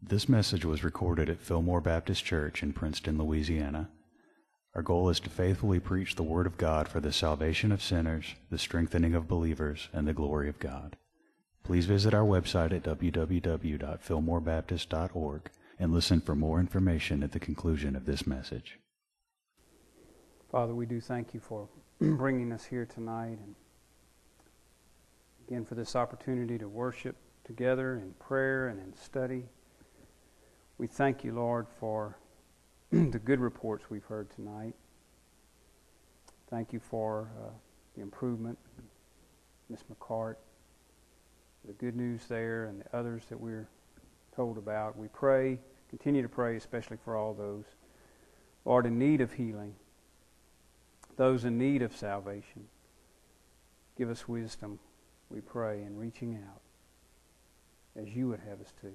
This message was recorded at Fillmore Baptist Church in Princeton, Louisiana. Our goal is to faithfully preach the Word of God for the salvation of sinners, the strengthening of believers, and the glory of God. Please visit our website at www.fillmorebaptist.org and listen for more information at the conclusion of this message. Father, we do thank you for bringing us here tonight, and again for this opportunity to worship together in prayer and in study. We thank you, Lord, for the good reports we've heard tonight. Thank you for the improvement, Miss McCart, the good news there, and the others that we're told about. We pray, continue to pray, especially for all those, Lord, in need of healing, those in need of salvation. Give us wisdom, we pray, in reaching out as you would have us to.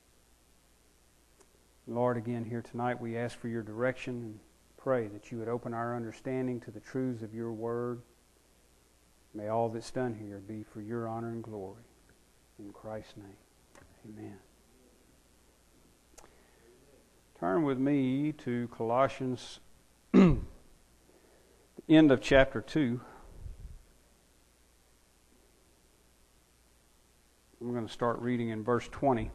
Lord, again here tonight we ask for your direction and pray that you would open our understanding to the truths of your word. May all that's done here be for your honor and glory. In Christ's name, amen. Turn with me to Colossians, the end of chapter 2. I'm going to start reading in verse 20.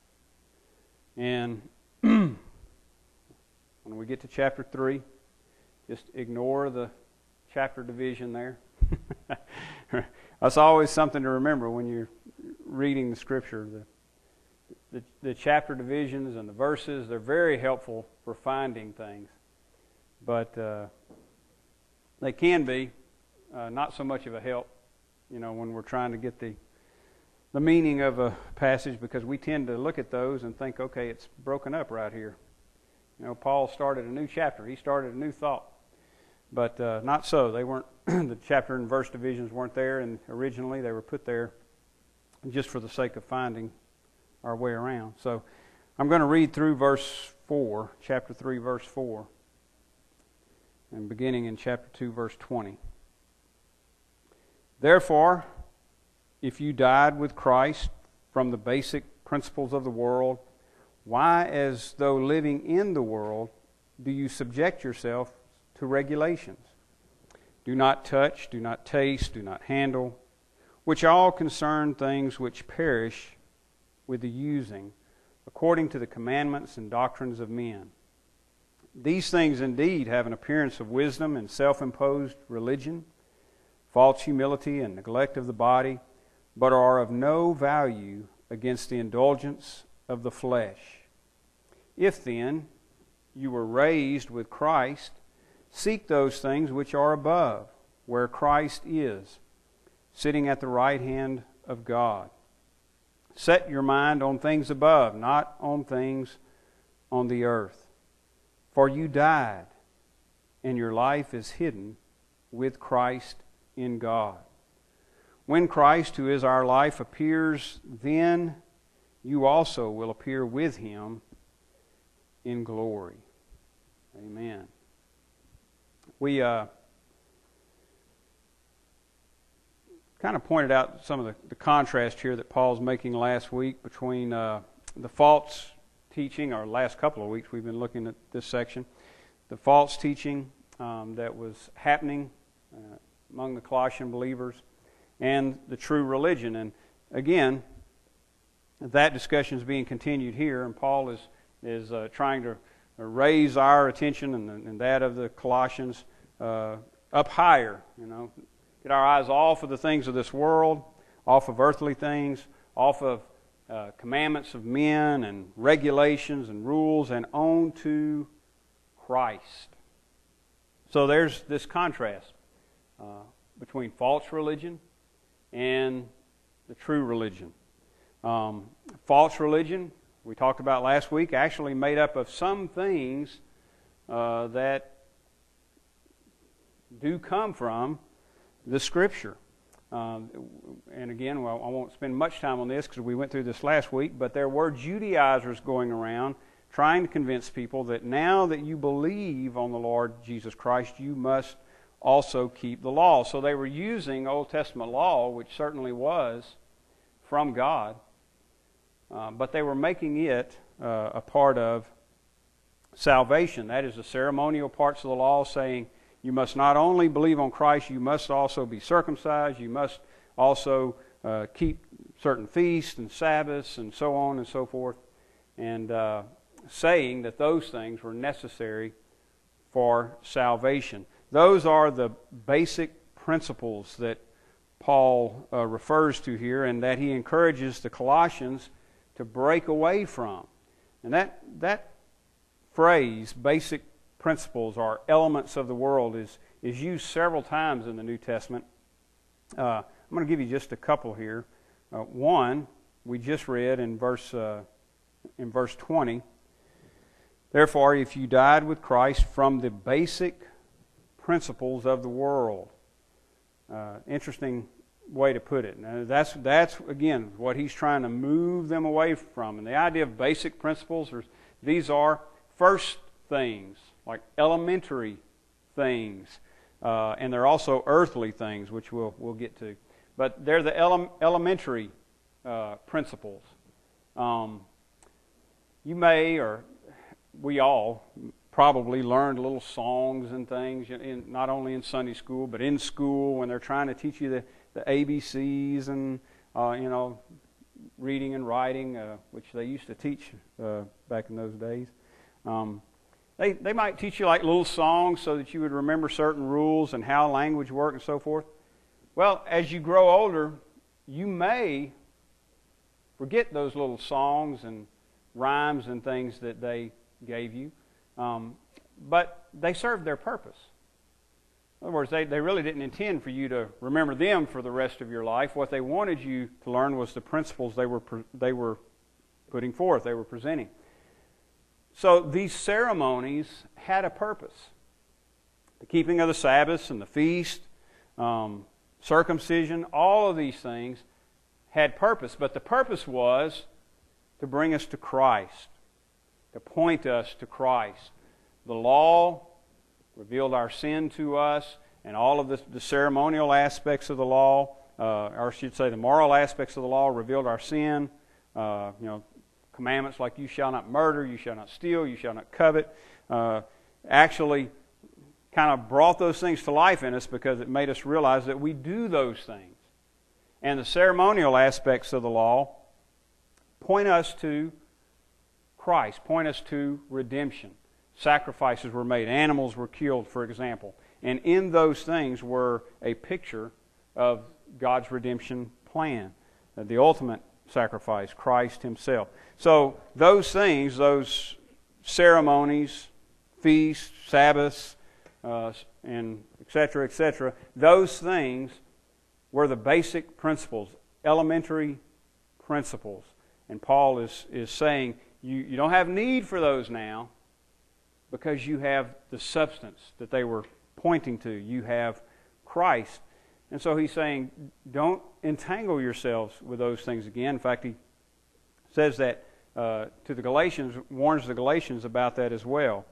And when we get to chapter 3, just ignore the chapter division there. That's always something to remember when you're reading the Scripture. The chapter divisions and the verses, they're very helpful for finding things. But they can be not so much of a help, when we're trying to get the meaning of a passage, because we tend to look at those and think, okay, it's broken up right here. Paul started a new chapter. He started a new thought. But not so. They weren't, the chapter and verse divisions weren't there, and originally they were put there just for the sake of finding our way around. So I'm going to read through verse 4, chapter 3, verse 4, and beginning in chapter 2, verse 20. Therefore, if you died with Christ from the basic principles of the world, why, as though living in the world, do you subject yourself to regulations? Do not touch, do not taste, do not handle, which all concern things which perish with the using, according to the commandments and doctrines of men. These things indeed have an appearance of wisdom and self-imposed religion, false humility and neglect of the body, but are of no value against the indulgence of the flesh. If then you were raised with Christ, seek those things which are above, where Christ is, sitting at the right hand of God. Set your mind on things above, not on things on the earth. For you died, and your life is hidden with Christ in God. When Christ, who is our life, appears, then you also will appear with Him in glory. Amen. We kind of pointed out some of the contrast here that Paul's making last week between the false teaching, or last couple of weeks we've been looking at this section, the false teaching that was happening among the Colossian believers, and the true religion. And again, that discussion is being continued here, and Paul is trying to raise our attention and that of the Colossians up higher. Get our eyes off of the things of this world, off of earthly things, off of commandments of men and regulations and rules, and on to Christ. So there's this contrast between false religion and the true religion. False religion, we talked about last week, actually made up of some things that do come from the Scripture. And again, I won't spend much time on this because we went through this last week, but there were Judaizers going around trying to convince people that now that you believe on the Lord Jesus Christ, you must also keep the law. So they were using Old Testament law, which certainly was from God, but they were making it a part of salvation. That is the ceremonial parts of the law, saying you must not only believe on Christ, you must also be circumcised, you must also keep certain feasts and Sabbaths and so on and so forth, and saying that those things were necessary for salvation. Those are the basic principles that Paul refers to here, and that he encourages the Colossians to break away from. And that phrase, basic principles or elements of the world, is used several times in the New Testament. I'm going to give you just a couple here. One, we just read in verse 20. Therefore, if you died with Christ from the basic principles of the world. Interesting way to put it. Now, that's again what he's trying to move them away from. And the idea of basic principles, these are first things, like elementary things, and they're also earthly things, which we'll get to. But they're the elementary principles. You may, or we all probably learned little songs and things, not only in Sunday school, but in school when they're trying to teach you the ABCs and reading and writing, which they used to teach back in those days. They might teach you like little songs so that you would remember certain rules and how language works and so forth. Well, as you grow older, you may forget those little songs and rhymes and things that they gave you. But they served their purpose. In other words, they really didn't intend for you to remember them for the rest of your life. What they wanted you to learn was the principles they were putting forth, they were presenting. So these ceremonies had a purpose. The keeping of the Sabbaths and the feast, circumcision, all of these things had purpose. But the purpose was to bring us to Christ, to point us to Christ. The law revealed our sin to us, and all of the ceremonial aspects of the law, or I should say the moral aspects of the law, revealed our sin. Commandments like you shall not murder, you shall not steal, you shall not covet, actually kind of brought those things to life in us because it made us realize that we do those things. And the ceremonial aspects of the law point us to Christ, point us to redemption. Sacrifices were made, animals were killed, for example. And in those things were a picture of God's redemption plan, the ultimate sacrifice, Christ Himself. So those things, those ceremonies, feasts, Sabbaths, and etc., those things were the basic principles, elementary principles. And Paul is saying, you don't have need for those now because you have the substance that they were pointing to. You have Christ. And so he's saying, don't entangle yourselves with those things again. In fact, he says that to the Galatians, warns the Galatians about that as well.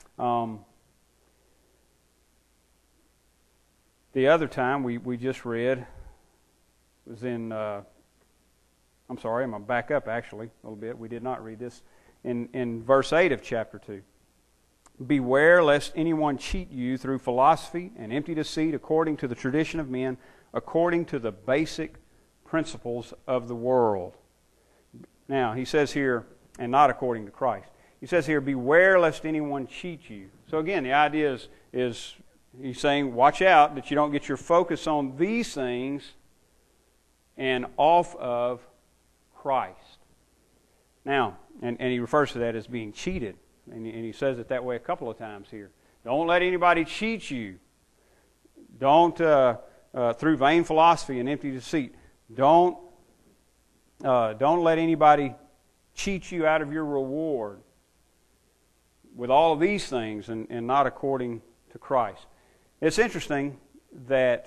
The other time we just read was in, I'm sorry, I'm going to back up actually a little bit. We did not read this. In verse 8 of chapter 2. Beware lest anyone cheat you through philosophy and empty deceit according to the tradition of men, according to the basic principles of the world. Now, he says here, and not according to Christ. He says here, beware lest anyone cheat you. So again, the idea is he's saying, watch out that you don't get your focus on these things and off of Christ. Now, and he refers to that as being cheated. And he says it that way a couple of times here. Don't let anybody cheat you. Don't, through vain philosophy and empty deceit, don't let anybody cheat you out of your reward with all of these things and not according to Christ. It's interesting that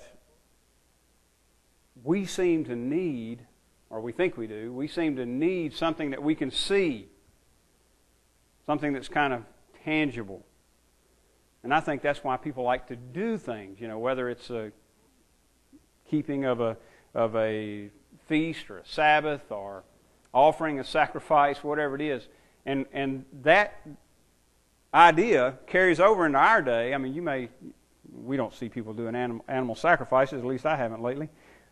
we seem to need, or we think we do, we seem to need something that we can see. Something that's kind of tangible. And I think that's why people like to do things, whether it's a keeping of a feast or a Sabbath or offering a sacrifice, whatever it is. And that idea carries over into our day. I mean, we don't see people doing animal sacrifices, at least I haven't lately.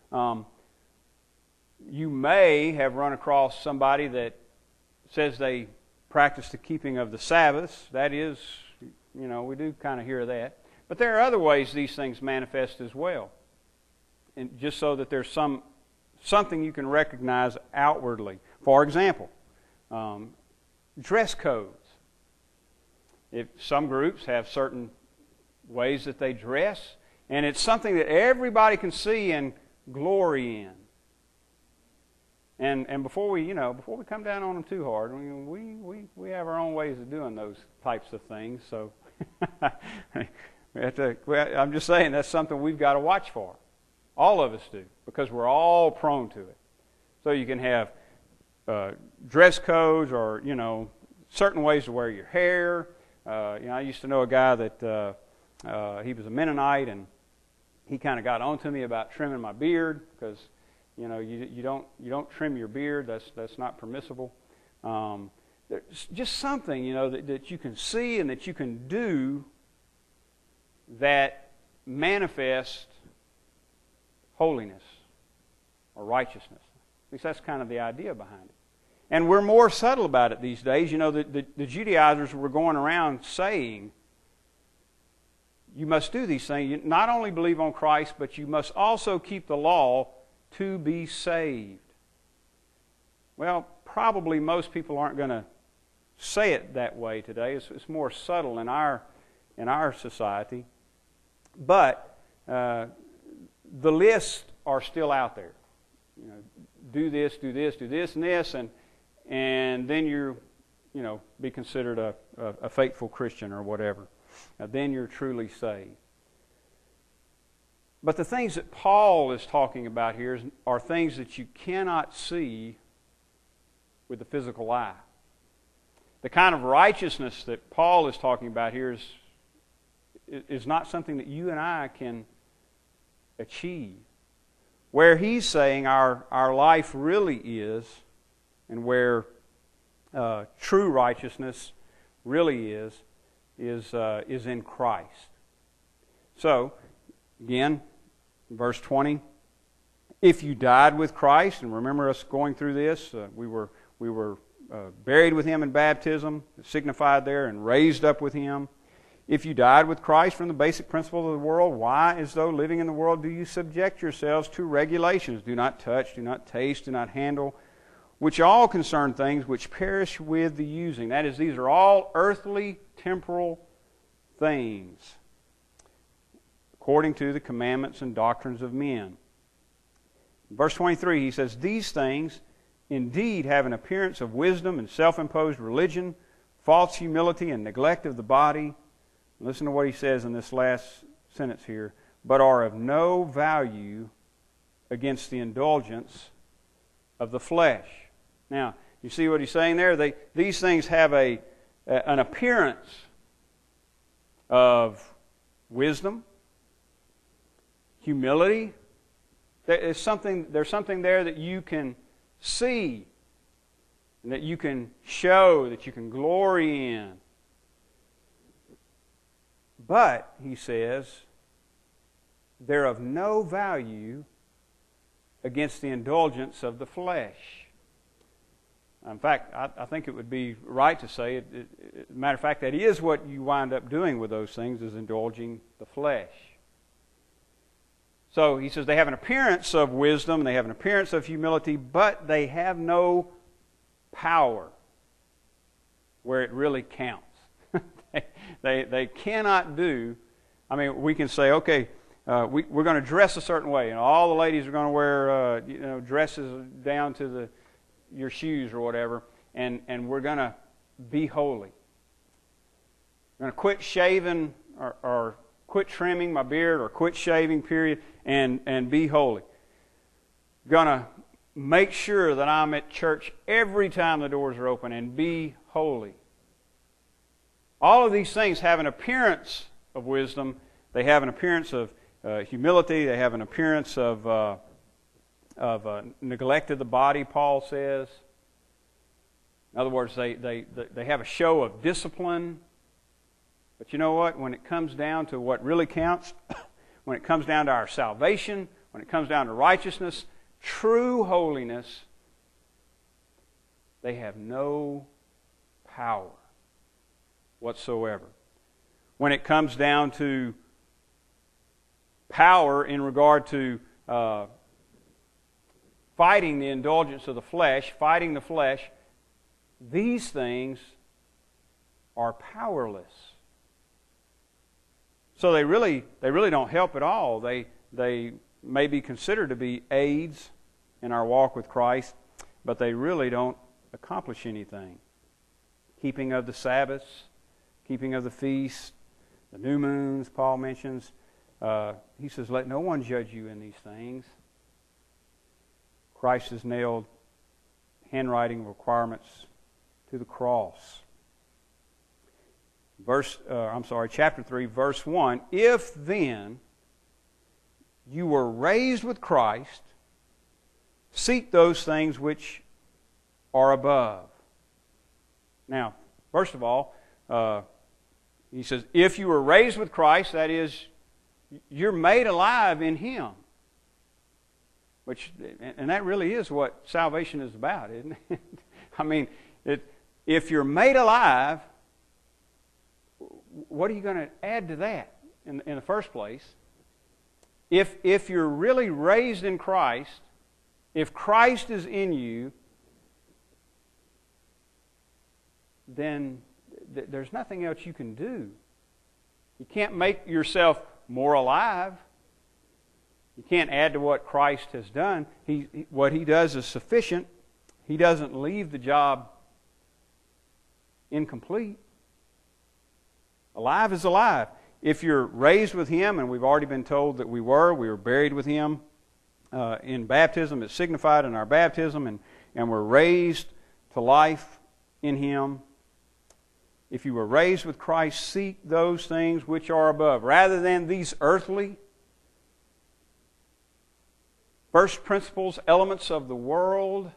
You may have run across somebody that says they practice the keeping of the Sabbaths. That is, we do kind of hear that. But there are other ways these things manifest as well. And just so that there's something you can recognize outwardly. For example, dress codes. If some groups have certain ways that they dress, and it's something that everybody can see and glory in. And before we come down on them too hard, we have our own ways of doing those types of things. So I'm just saying that's something we've got to watch for. All of us do, because we're all prone to it. So you can have dress codes, or certain ways to wear your hair. I used to know a guy that he was a Mennonite, and he kind of got on to me about trimming my beard, because you don't trim your beard. That's not permissible. There's just something that you can see and that you can do that manifests holiness or righteousness. At least that's kind of the idea behind it. And we're more subtle about it these days. The Judaizers were going around saying, you must do these things. You not only believe on Christ, but you must also keep the law to be saved. Well, probably most people aren't going to say it that way today. It's more subtle in our society. But the lists are still out there. Do this, do this, do this, and this, and then you're, be considered a faithful Christian or whatever. Then you're truly saved. But the things that Paul is talking about here are things that you cannot see with the physical eye. The kind of righteousness that Paul is talking about here is not something that you and I can achieve. Where he's saying our life really is, and where true righteousness really is in Christ. So, again, verse 20, if you died with Christ, and remember us going through this, we were buried with Him in baptism, signified there, and raised up with Him. If you died with Christ from the basic principles of the world, why, as though living in the world, do you subject yourselves to regulations? Do not touch, do not taste, do not handle, which all concern things which perish with the using. That is, these are all earthly, temporal things, according to the commandments and doctrines of men. In verse 23, he says, these things indeed have an appearance of wisdom and self-imposed religion, false humility and neglect of the body. Listen to what he says in this last sentence here. But are of no value against the indulgence of the flesh. Now, you see what he's saying there? These things have an appearance of wisdom, humility. There's something there that you can see, and that you can show, that you can glory in. But, he says, they're of no value against the indulgence of the flesh. In fact, I think it would be right to say, matter of fact, that is what you wind up doing with those things, is indulging the flesh. So he says they have an appearance of wisdom, they have an appearance of humility, but they have no power where it really counts. They cannot do. I mean, we can say, okay, we're going to dress a certain way, and all the ladies are going to wear dresses down to your shoes or whatever, and we're going to be holy. I'm going to quit shaving or quit trimming my beard or quit shaving, period, and be holy. Going to make sure that I'm at church every time the doors are open and be holy. All of these things have an appearance of wisdom. They have an appearance of humility. They have an appearance of neglect of the body, Paul says. In other words, they have a show of discipline. But you know what? When it comes down to what really counts, when it comes down to our salvation, when it comes down to righteousness, true holiness, they have no power whatsoever. When it comes down to power in regard to fighting the indulgence of the flesh, fighting the flesh, these things are powerless. So they really don't help at all. They may be considered to be aids in our walk with Christ, but they really don't accomplish anything. Keeping of the Sabbaths, keeping of the feasts, the new moons, Paul mentions. He says, let no one judge you in these things. Christ has nailed handwriting requirements to the cross. Chapter 3, verse 1. If then you were raised with Christ, seek those things which are above. Now, first of all, he says, if you were raised with Christ, that is, you're made alive in Him. And that really is what salvation is about, isn't it? I mean, if you're made alive, what are you going to add to that in the first place? If you're really raised in Christ, if Christ is in you, then there's nothing else you can do. You can't make yourself more alive. You can't add to what Christ has done. What He does is sufficient. He doesn't leave the job incomplete. Alive is alive. If you're raised with Him, and we've already been told that we were buried with Him in baptism. It's signified in our baptism, and we're raised to life in Him. If you were raised with Christ, seek those things which are above, rather than these earthly, first principles, elements of the world.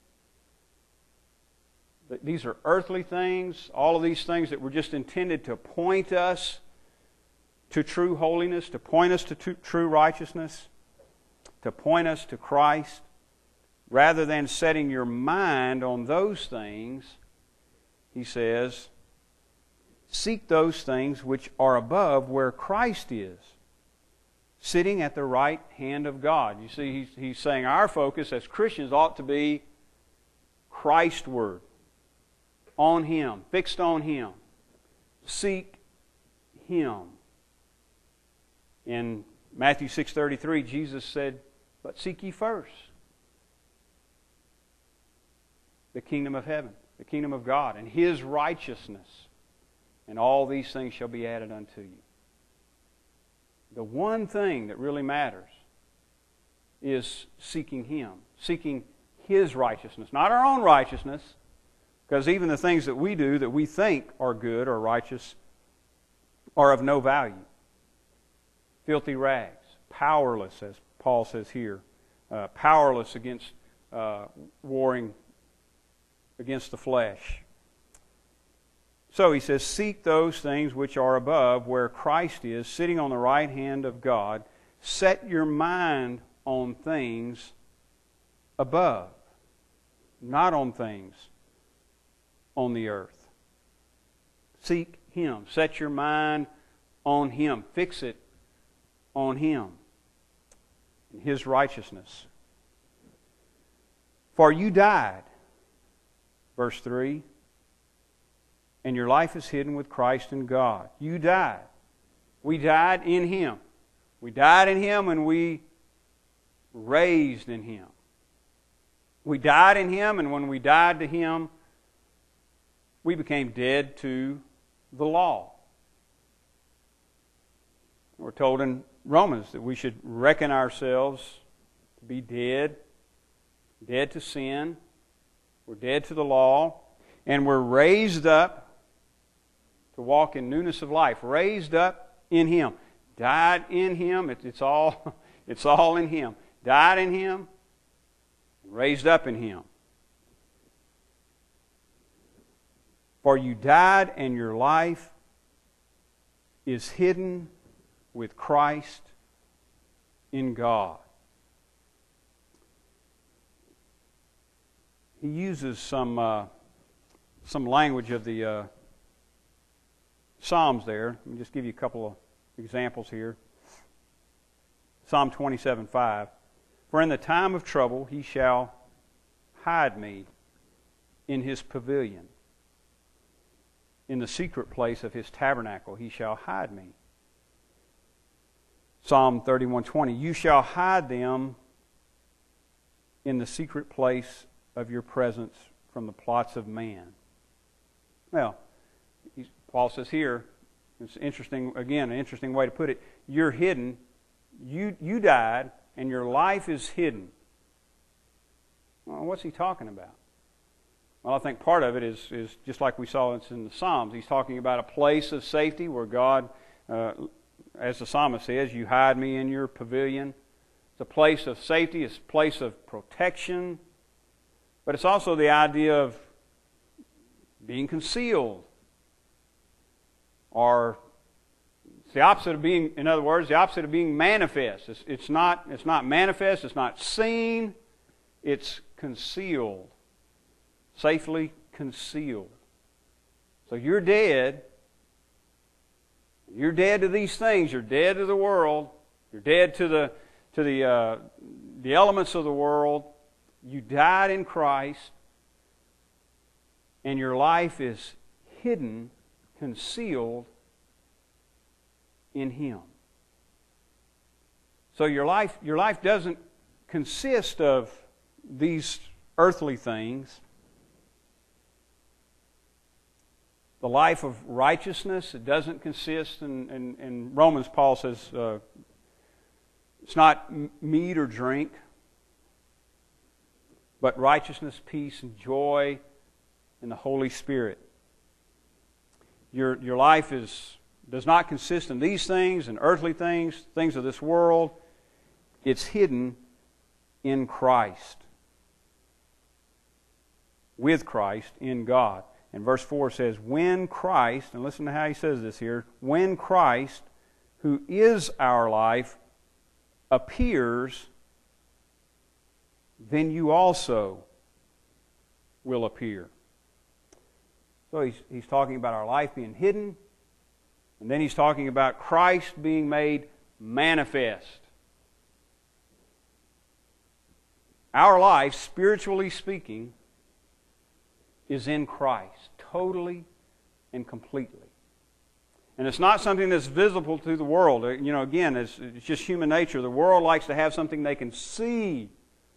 These are earthly things, all of these things that were just intended to point us to true holiness, to point us to true righteousness, to point us to Christ. Rather than setting your mind on those things, he says, seek those things which are above, where Christ is, sitting at the right hand of God. You see, he's saying our focus as Christians ought to be Christward, on Him, fixed on Him. Seek Him. In Matthew 6:33, Jesus said, but seek ye first the kingdom of heaven, the kingdom of God, and His righteousness, and all these things shall be added unto you. The one thing that really matters is seeking Him, seeking His righteousness, not our own righteousness, because even the things that we do that we think are good or righteous are of no value. Filthy rags, powerless, as Paul says here, powerless against warring against the flesh. So he says, seek those things which are above, where Christ is, sitting on the right hand of God. Set your mind on things above, not on things on the earth. Seek Him. Set your mind on Him. Fix it on Him and His righteousness. For you died, verse 3, and your life is hidden with Christ in God. You died. We died in Him. We died in Him and we raised in Him. We died in Him, and when we died to Him, we became dead to the law. We're told in Romans that we should reckon ourselves to be dead to sin. We're dead to the law, and we're raised up to walk in newness of life. Raised up in Him. Died in Him. It's all in Him. Died in Him, raised up in Him. For you died, and your life is hidden with Christ in God. He uses some language of the Psalms there. Let me just give you a couple of examples here. Psalm 27:5. For in the time of trouble he shall hide me in his pavilion. In the secret place of his tabernacle he shall hide me. Psalm 31:20. You shall hide them in the secret place of your presence from the plots of man. Well, Paul says here, it's interesting, again, an interesting way to put it. You're hidden. You died, and your life is hidden. Well, what's he talking about? Well, I think part of it is just like we saw in the Psalms. He's talking about a place of safety where God, as the psalmist says, you hide me in your pavilion. It's a place of safety. It's a place of protection. But it's also the idea of being concealed. Or it's the opposite of being, in other words, the opposite of being manifest. It's not manifest, it's not seen, it's concealed. Safely concealed. So you're dead. You're dead to these things. You're dead to the world. You're dead to the elements of the world. You died in Christ, and your life is hidden, concealed in Him. So your life doesn't consist of these earthly things. The life of righteousness, it doesn't consist, in Romans, Paul says, it's not meat or drink, but righteousness, peace, and joy in the Holy Spirit. Your life does not consist in these things and earthly things of this world. It's hidden in Christ. With Christ in God. And verse 4 says, when Christ, and listen to how he says this here, when Christ, who is our life, appears, then you also will appear. So he's talking about our life being hidden, and then he's talking about Christ being made manifest. Our life, spiritually speaking, is in Christ, totally and completely. And it's not something that's visible to the world. You know, again, it's just human nature. The world likes to have something they can see.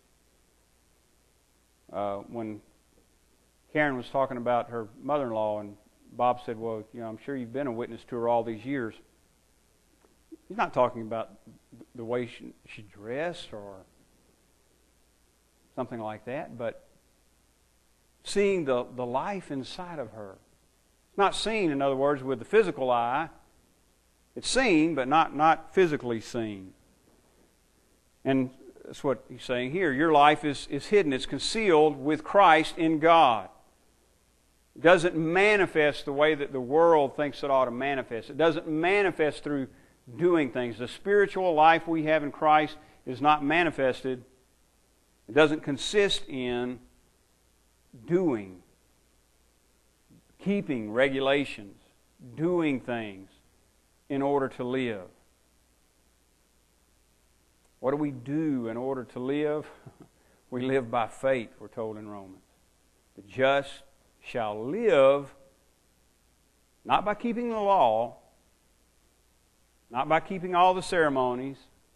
When Karen was talking about her mother-in-law, and Bob said, well, you know, I'm sure you've been a witness to her all these years. He's not talking about the way she dressed or something like that, but seeing the life inside of her. It's not seen, in other words, with the physical eye. It's seen, but not physically seen. And that's what he's saying here. Your life is hidden. It's concealed with Christ in God. It doesn't manifest the way that the world thinks it ought to manifest. It doesn't manifest through doing things. The spiritual life we have in Christ is not manifested. It doesn't consist in doing, keeping regulations, doing things in order to live. What do we do in order to live? We live by faith, we're told in Romans. The just shall live not by keeping the law, not by keeping all the ceremonies,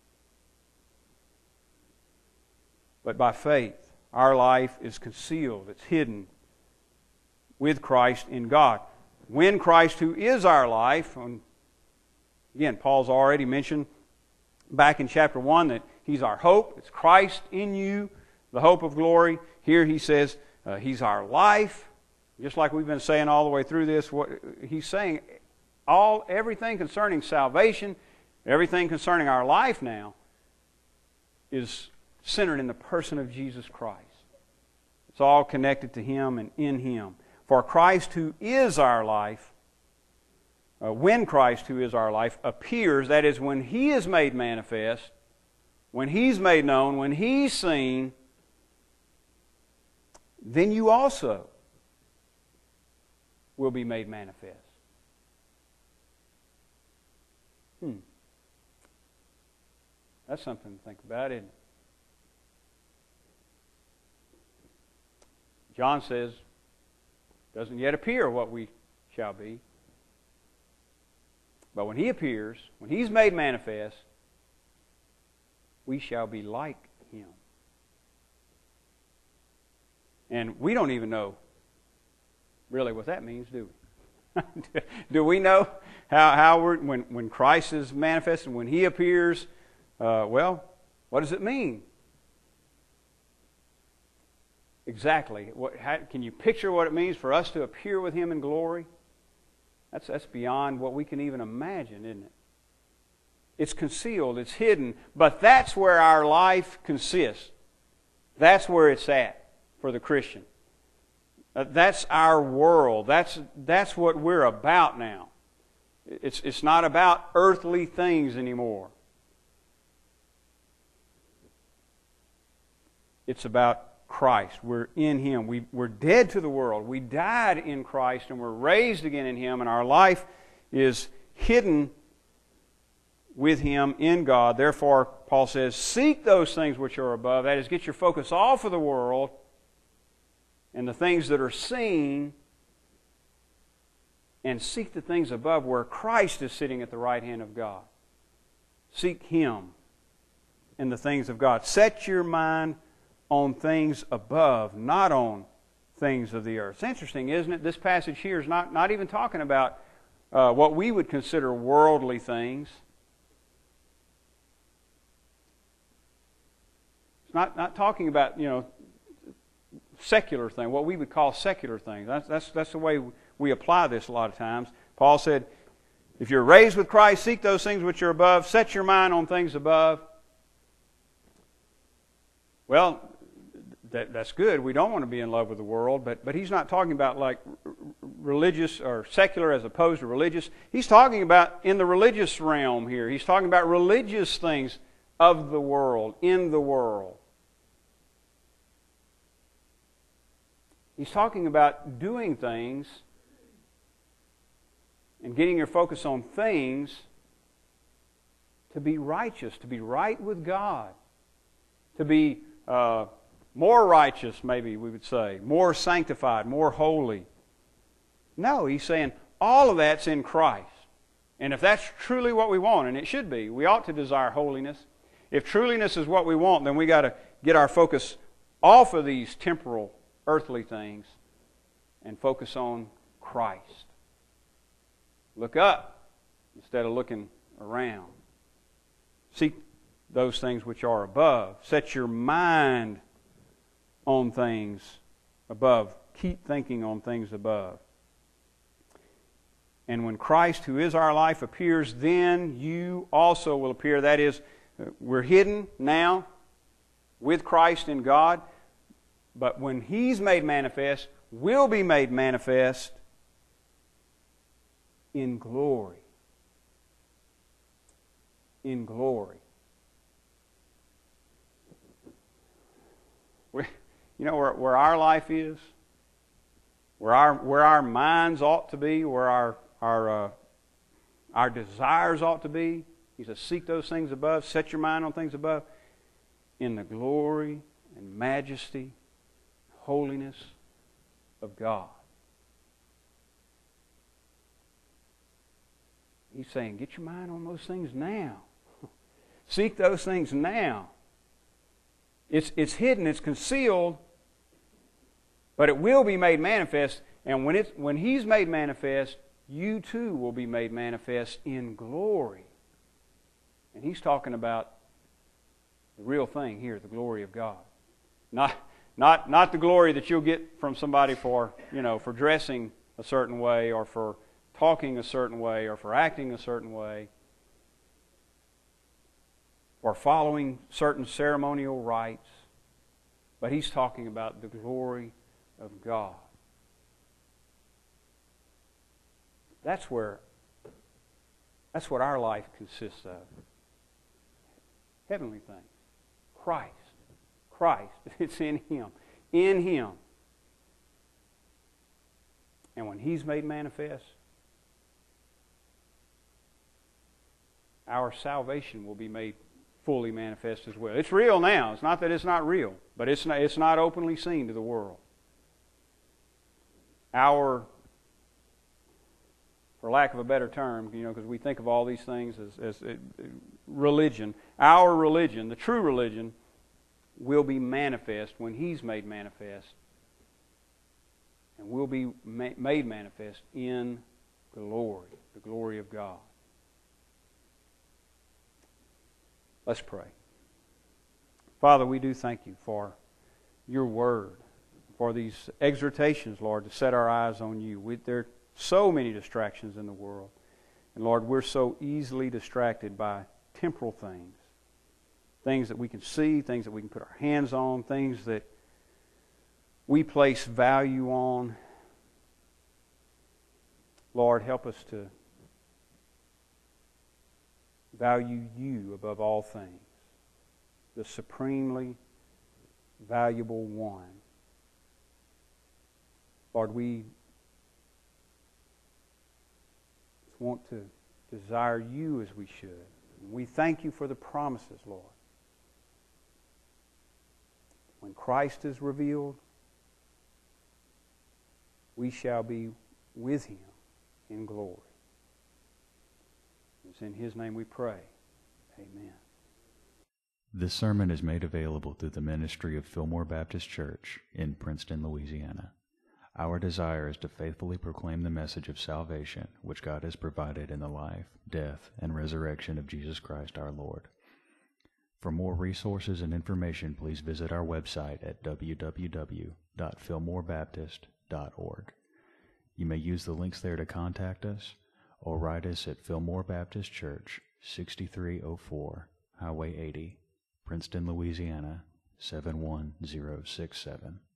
but by faith. Our life is concealed, it's hidden with Christ in God. When Christ, who is our life, again, Paul's already mentioned back in chapter 1 that He's our hope. It's Christ in you, the hope of glory. Here he says He's our life. Just like we've been saying all the way through this, he's saying everything concerning salvation, everything concerning our life now is centered in the person of Jesus Christ. It's all connected to Him and in Him. For Christ, who is our life, when Christ, who is our life, appears, that is, when He is made manifest, when He's made known, when He's seen, then you also will be made manifest. That's something to think about, isn't it? John says, doesn't yet appear what we shall be. But when He appears, when He's made manifest, we shall be like Him. And we don't even know really what that means, do we? Do we know how we're, when Christ is manifested, when He appears, well, what does it mean? Exactly. Can you picture what it means for us to appear with Him in glory? That's beyond what we can even imagine, isn't it? It's concealed, it's hidden, but that's where our life consists. That's where it's at for the Christian. That's our world. That's what we're about now. It's not about earthly things anymore. It's about Christ. We're in Him. We're dead to the world. We died in Christ and we're raised again in Him, and our life is hidden with Him in God. Therefore, Paul says, seek those things which are above. That is, get your focus off of the world and the things that are seen, and seek the things above where Christ is sitting at the right hand of God. Seek Him and the things of God. Set your mind on things above, not on things of the earth. It's interesting, isn't it? This passage here is not even talking about what we would consider worldly things. It's not talking about, secular thing, what we would call secular things. That's the way we apply this a lot of times. Paul said, if you're raised with Christ, seek those things which are above, set your mind on things above. Well, that's good. We don't want to be in love with the world, but he's not talking about like religious or secular as opposed to religious. He's talking about in the religious realm here. He's talking about religious things of the world, in the world. He's talking about doing things and getting your focus on things to be righteous, to be right with God, to be more righteous, maybe we would say, more sanctified, more holy. No, he's saying all of that's in Christ. And if that's truly what we want, and it should be, we ought to desire holiness. If truliness is what we want, then we got to get our focus off of these temporal, earthly things and focus on Christ. Look up instead of looking around. Seek those things which are above. Set your mind on things above. Keep thinking on things above. And when Christ, who is our life, appears, then you also will appear. That is, we're hidden now with Christ in God, but when He's made manifest, we'll be made manifest in glory. In glory. Where our life is, where our minds ought to be, where our desires ought to be. He says, seek those things above, set your mind on things above, in the glory and majesty, holiness of God. He's saying, get your mind on those things now. Seek those things now. It's hidden, it's concealed, but it will be made manifest. And when He's made manifest, you too will be made manifest in glory. And He's talking about the real thing here, the glory of God. Not the glory that you'll get from somebody for dressing a certain way, or for talking a certain way, or for acting a certain way, or following certain ceremonial rites. But He's talking about the glory of God. That's what our life consists of. Heavenly things. Christ. It's in Him. In Him. And when He's made manifest, our salvation will be made fully manifest as well. It's real now. It's not that it's not real, but it's not openly seen to the world. Our, for lack of a better term, because we think of all these things as religion, our religion, the true religion, will be manifest when He's made manifest, and will be made manifest in glory, the glory of God. Let's pray. Father, we do thank You for Your Word, for these exhortations, Lord, to set our eyes on You. There are so many distractions in the world. And Lord, we're so easily distracted by temporal things. Things that we can see, things that we can put our hands on, things that we place value on. Lord, help us to value You above all things, the supremely valuable one. Lord, we want to desire You as we should. We thank You for the promises, Lord. When Christ is revealed, we shall be with Him in glory. It's in His name we pray. Amen. This sermon is made available through the ministry of Fillmore Baptist Church in Princeton, Louisiana. Our desire is to faithfully proclaim the message of salvation which God has provided in the life, death, and resurrection of Jesus Christ our Lord. For more resources and information, please visit our website at www.fillmorebaptist.org. You may use the links there to contact us, or write us at Fillmore Baptist Church, 6304 Highway 80, Princeton, Louisiana, 71067.